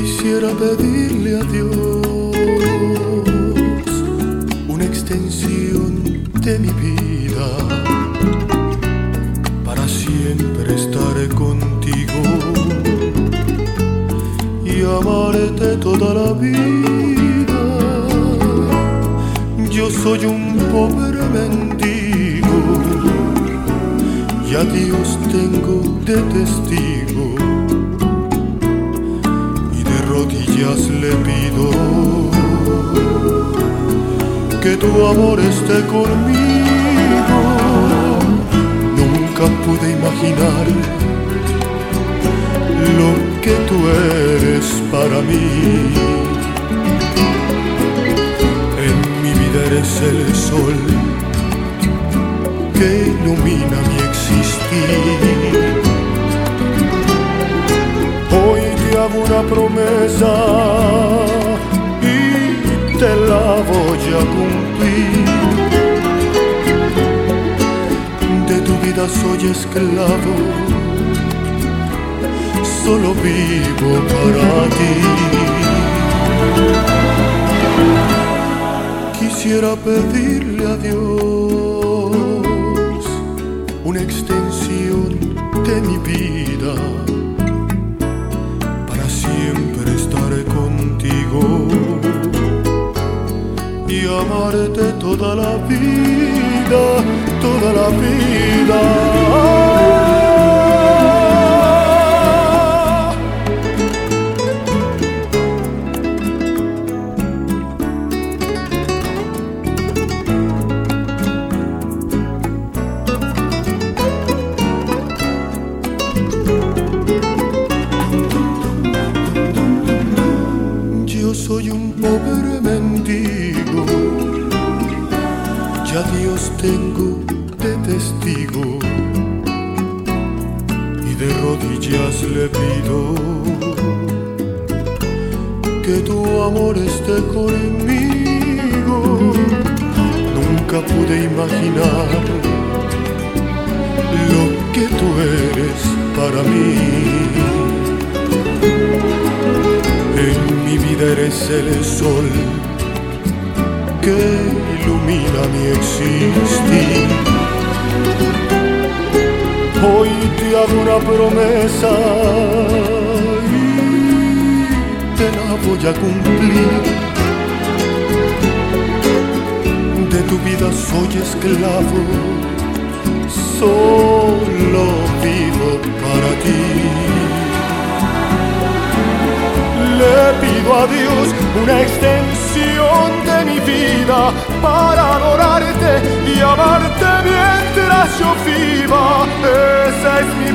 Quisiera pedirle a Dios una extensión de mi vida para siempre estar contigo y amarte toda la vida. Yo soy un pobre mendigo y a Dios tengo de testigo, rodillas le pido que tu amor esté conmigo. Nunca pude imaginar lo que tú eres para mí. En mi vida eres el sol que ilumina mi existir. Hoy te hago una promesa y te la voy a cumplir. De tu vida soy esclavo, solo vivo para ti. Quisiera pedirle a Dios una extensión de mi vida, siempre estaré contigo y amarte toda la vida, toda la vida. Soy un pobre mendigo, ya Dios tengo de testigo y de rodillas le pido que tu amor esté conmigo. Nunca pude imaginar lo que tú eres para mí. En mi vida eres el sol que ilumina mi existir. Hoy te hago una promesa y te la voy a cumplir. De tu vida soy esclavo, solo vivo para ti. Le pido a Dios una extensión de mi vida para adorarte y amarte mientras yo viva. Esa es mi